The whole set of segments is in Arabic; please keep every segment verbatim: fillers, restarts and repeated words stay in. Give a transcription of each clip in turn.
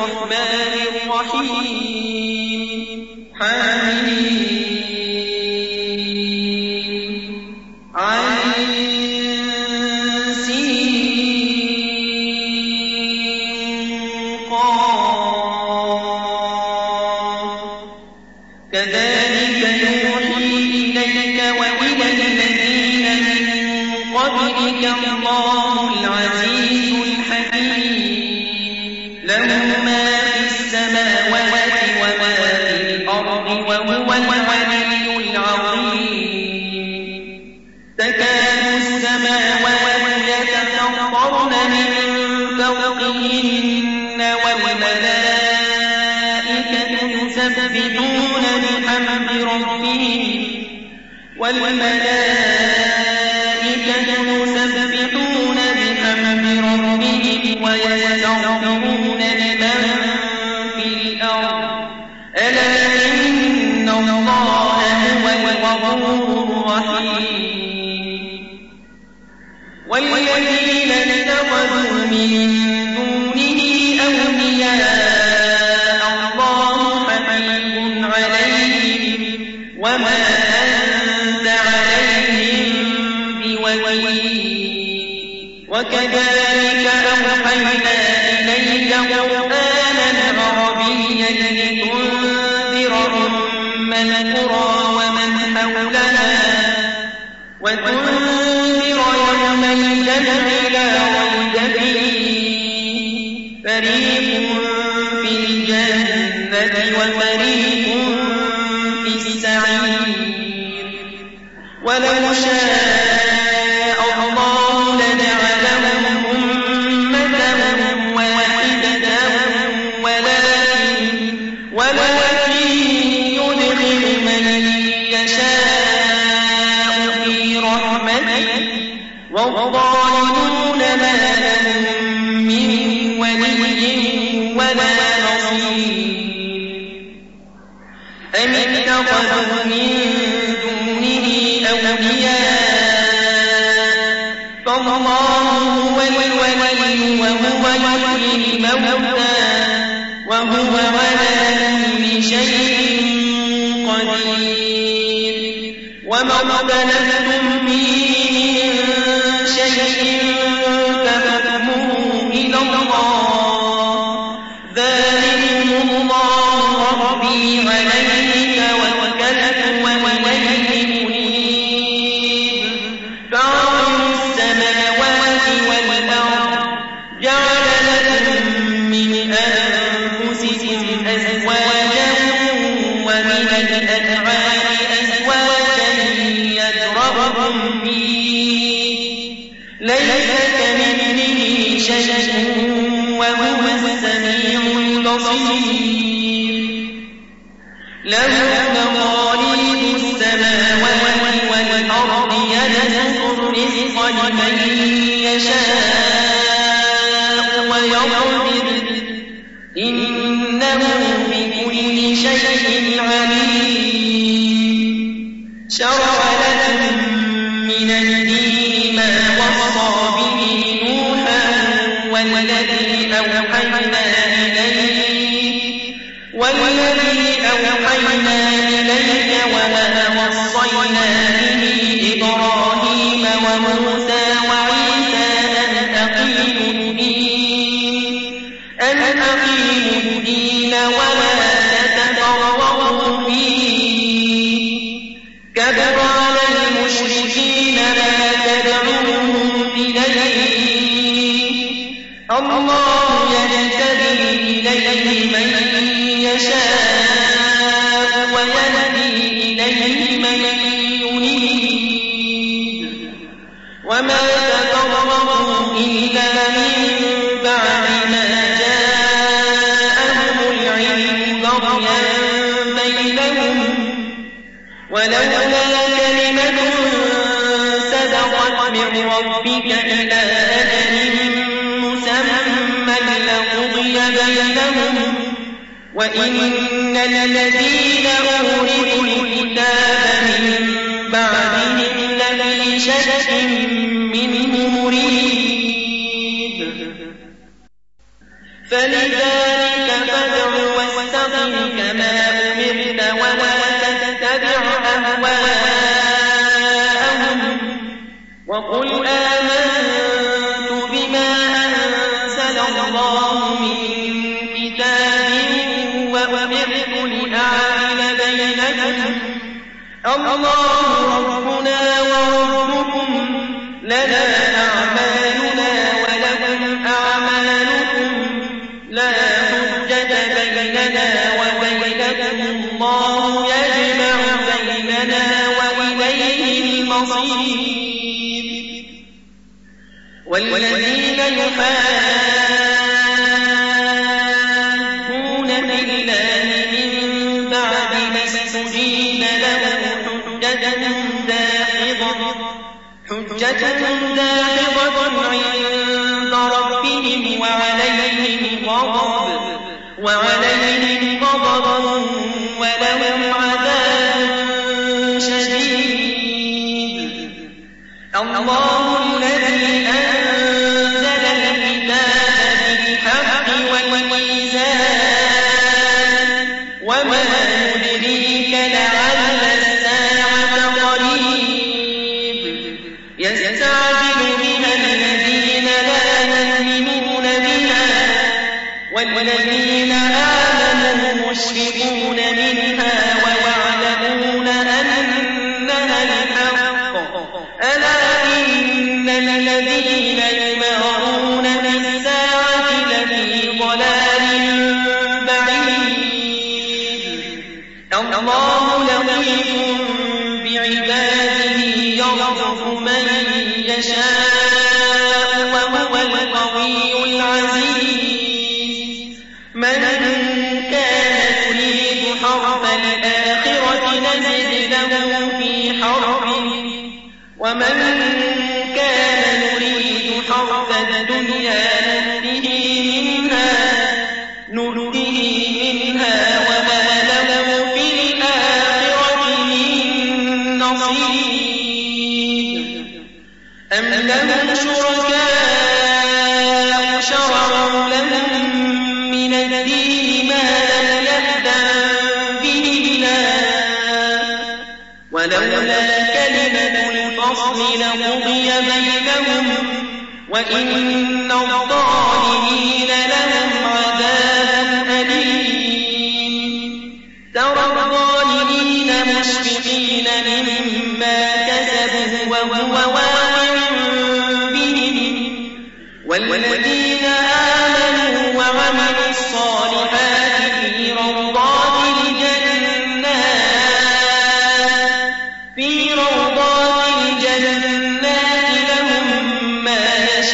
الرحمن الرحيم حميم عين سين قاف كذلك يوحي إليك وإلى الذين من قبلك الله العزيز الحكيم له ما في السماوات وما في الأرض وهو العلي العظيم تكاد السماوات يتفطرن من فوقهن والملائكة يسبحون بحمد ربهم والملائكة يسبحون بحمد ربهم ويستغفرون لمن في الأرض ألا إن الله هو الغفور الرحيم والذين اتخذوا من دونه أولياء الله حفيظ عليهم وما أنت عليهم بوكيل وكذلك أوحينا إليك قرآنا عربيا لتنذر أم القرى ومن حولها وتنذر يوم الجمع لا ريب فيه فريق في الجنة وفريق في السعير ولو شاء الله لجعلهم أمة واحدة ولكن ولكن يدخل من يشاء في رحمته والظالمون ما لهم من ولي ولا نصير أم اتخذوا من دونه أولياء فالله هو الولي وهو يحيي الموتى وهو على كل شيء قدير وما اختلفتم فيه من شيء فحكمه إلى الله ذلكم الله ربي عليه توكلت وإليه منيب فاطر السماوات والأرض جعل لكم من أنفسكم أزواجا ومن الأنعام أزواجا يذرأكم فيه ليس كمثله شيء وهو السميع البصير له مقاليد السماوات والأرض يبسط الرزق لمن يشاء ويقدر إنه بكل شيء عليم شرع لكم من الدين ما وصى به نوحا والذي أوحينا إليك والذي أوحينا إليك وما وصينا به إبراهيم وموسى وعيسى أن أقيموا الدين أن أقيموا الدين ولا تتفرقوا فيه كبر على المشركين ما تدعوهم إليه الله يجتبي إليه من يشاء ويهدي إليه من ينيب وما تفرقوا إلا من بعد ما جاءهم العلم بغيا بينهم ولولا كلمة سبقت من ربك إلى أجل مسمى لقضي بينهم وإن الذين أورثوا الكتاب من بعدهم لفي شك منه مريب فلذلك فادع واستقم كما أمرت ولا تتبع أهواءهم وقل آمنت بما أنزل الله من كتاب وأمرت لأعدل بينكم الله ربنا وربكم لنا أعمالنا ولكم أعمالكم لا حجة بيننا وبينكم الله يجمع بيننا وإليه المصير والذين يحادون في الله من بعد ما استجيب له حجتهم داحضة حجتهم داحضة عند ربهم وعليهم غضب وعليهم غضب ولهم عذاب شديد الله الذي أنزل الكتاب بالحق والميزان وما يدريك لعل الساعة قريب يستعجل بها الذين لا يؤمنون بها والذين آمنوا مشفقون منها ويعلمون أنها الحق ألا إن الذين يمارون بالساعة لفي ضلال بعيد الله لطيف بعباده يرزق من يشاء وهو القوي العزيز من كان يريد حرث الآخرة نزد له في حرثه ومن كان يريد حرث الدنيا نؤته منها نؤته منها وما له في الآخرة من نصيب أم لهم شركاء شرعوا لهم من الدين ما لم يأذن به الله ولولا كلمة الفصل لقضي بينهم وإن الظالمين لهم عذاب أليم ترى الظالمين مشفقين مما كسبوا وهو واقع بهم والذين آمنوا وعملوا الصالحات في روضات الجنات في روضات الجنات لهم ما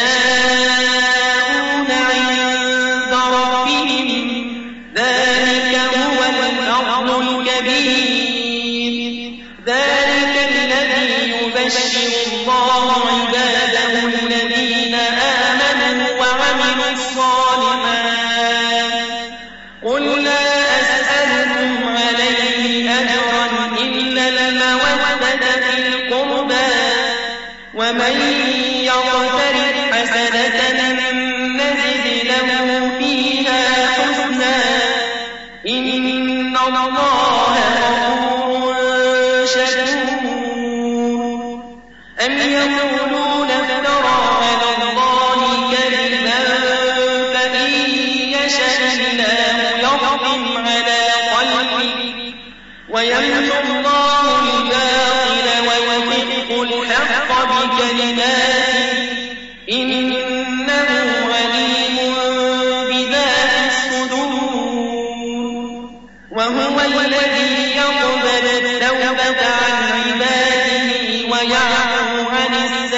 يشاءون عند ربهم ذلك هو الفضل الكبير ذلك الذي يبشر الله عباده الذين آمنوا وعملوا الصالحات قل لا أسألكم عليه أجرا إلا المودة في القربى ومن يقترف حسنة نزد له فيها حسنا إن الله غفور شكور أم يقولون افترى على الله كذبا فإن يشأ الله يختم على قلبه ويمحو الله الباطل ويحق الحق بكلماته إنه عليم بذات الصدور وهو الذي يقبل التوبة عن عباده ويعفو عن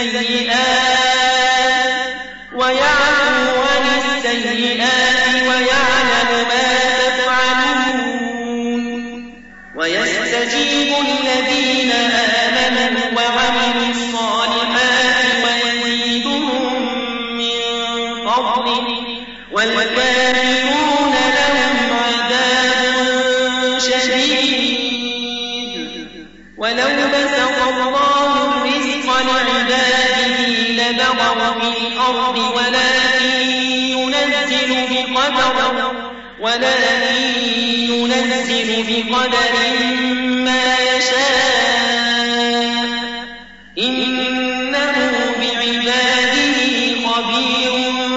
السيئات ويعفو عن السيئات ويعلم ما تفعلون ويستجيب الذين آمنوا وعملوا الصالحات ويزيدهم وقدر ولكن ينزل بقدر ما يشاء إنه بعباده خبير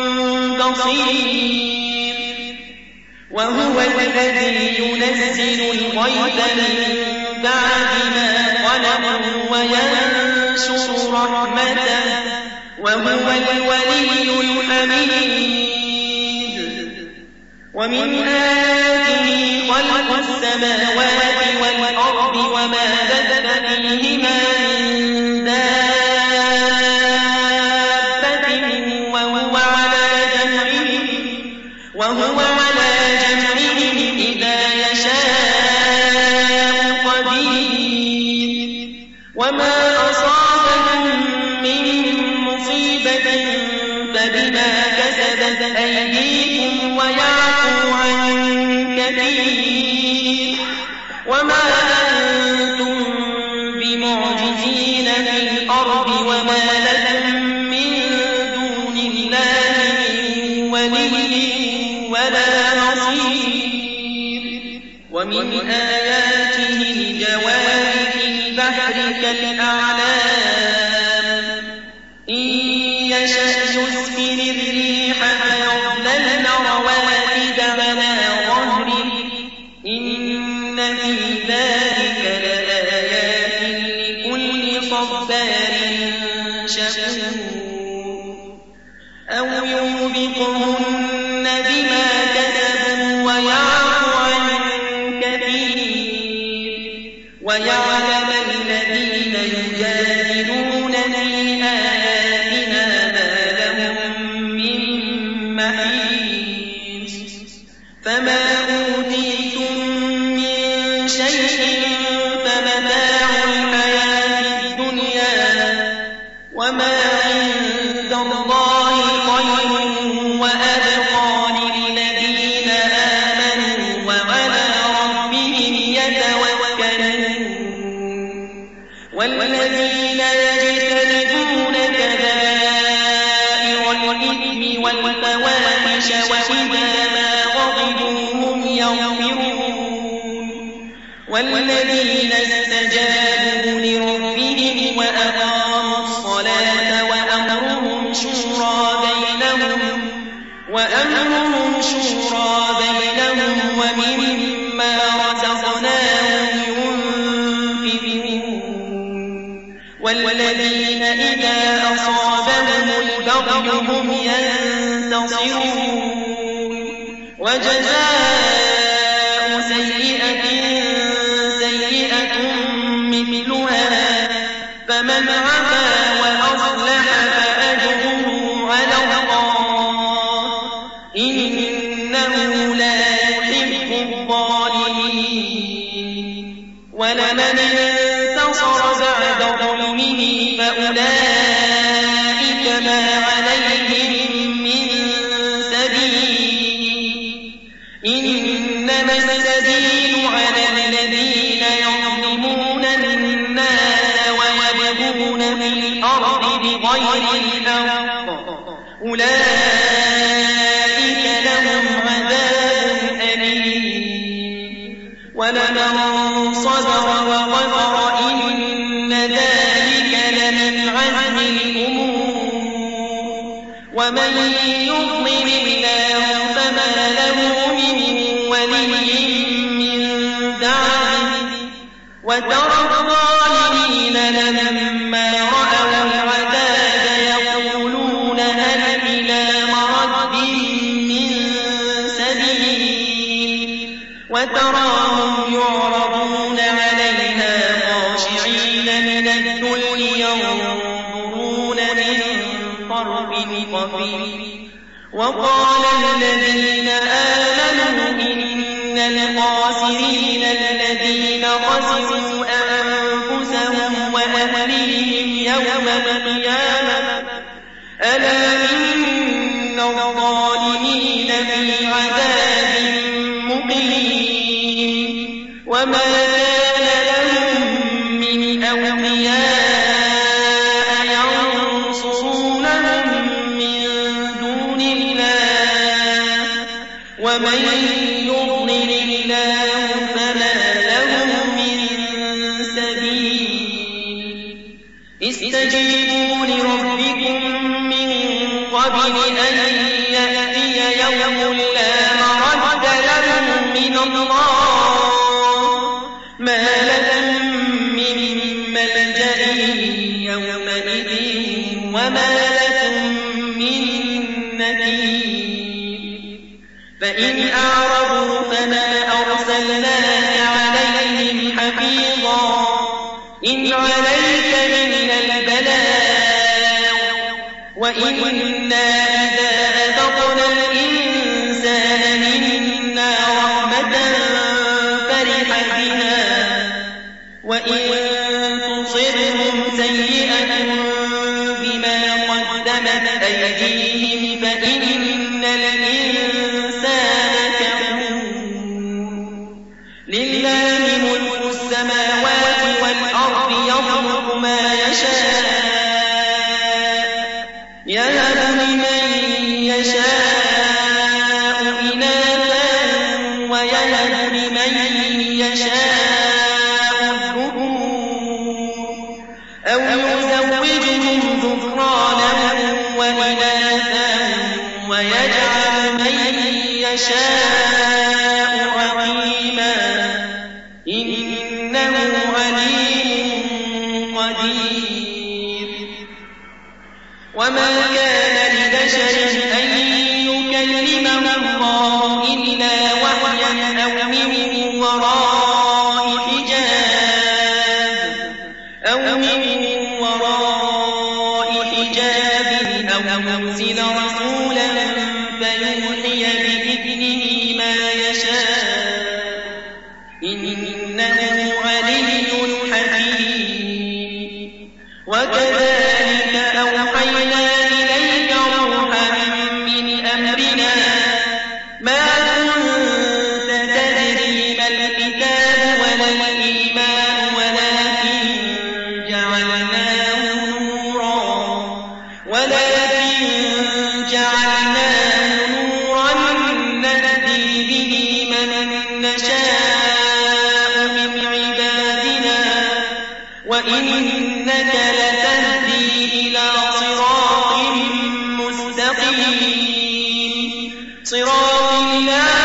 بصير وهو الذي ينزل الغيث من بعد ما قنطوا وينشر رحمته وهو الولي الحميد ومن آياته خلق السماوات والأرض وما بث فيهما من دابة وهو على جمعهم وهو على جمعهم إذا يشاء قدير وما أصابكم من مصيبة فبما كسبت أيديكم ويعفو عن كثير وما أنتم بمعجزين في الأرض وما لكم من دون الله من ولي ولا نصير ومن آياته الجوار في البحر كالأعلام إن يشأ يسكن الريح فيظللن رواكد على ظهره إن في ذلك لآيات لكل صبار شكور أو يوبقهن بما كسبوا ويعفو عن كثير ويعلم الذين يجادلون في آياتنا ما لهم من محيص فما أوتيتم من شيء فمتاع الحياة الدنيا وما عند الله خير وأبقى للذين آمنوا وعلى ربهم يتوكلون والذين يجتنبون كبائر الإثم والفواحش وإذا ما غضبوا هم يغفرون والذين استجابوا لربهم وأقاموا الصلاة وأمرهم شورى بينهم وأمرهم شورى بينهم ومما رزقناهم ينفقون والذين إذا أصابهم البغي هم ينتصرون وجزاء سيئة سيئة مثلها فمن عفا وأصلح فأجره على الله إنه لا يحب الظالمين ولمن انتصر بعد ظلمه فأولئك ما عليهم من سبيل إنما السبيل على الذين يظلمون الناس ويبغون في الأرض بغير الحق أولئك لهم عذاب أليم ولمن صبر وغفر إن ذلك لمن عزم الأمور ومن يضلل الله فما له من ولي من بعده وترى الظالمين لما رأوا العذاب يقولون هل إلى مرد من سبيل وتراهم يعرضون عليها خاشعين من الذل ينظرون من طرف خفي وقال الذين آمنوا إن الخاسرين الذين خسروا أنفسهم وأهليهم يوم القيامة ألا إن الظالمين في عذاب مقيم وما كان لهم من أولياء ينصرونهم من دون الله وما ومن يضلل الله فما له من سبيل استجيبوا لربكم من قبل أن يأتي يوم لا مرد له من الله ما لكم من ملجأ يومئذ وما لكم من نكير فإن أعرضوا فما أرسلناك عليهم حفيظا إن عليك إلا البلاغ وإنا إذا أذقنا الإنسان منا رحمة فرح بها وإن تصبهم سيئة بما قدمت أيديهم فإن الإنسان كفور لله ملك السماوات والأرض يخلق ما يشاء يهب لمن يشاء إناثا ويهب لمن يشاء الذكور أو يزوجهم ذكرانا وإناثا ويجعل من يشاء عقيما إنه عليم قدير وما كان لبشر أن يكلمه الله إلا وحيا أو من وراء حجاب أو من وراء حجاب أو يرسل رسولا فيوحي بإذنه ما يشاء إنه علي حكيم وكذلك أوحينا إليك روحا من أمرنا ما كنت تدري ما الكتاب ولا الإيمان ولكن جعلناه نورا ولكن جعلناه نورا نهدي به من نشاء من عبادنا وإنك لتهدي إلى صراط مستقيم صراط الله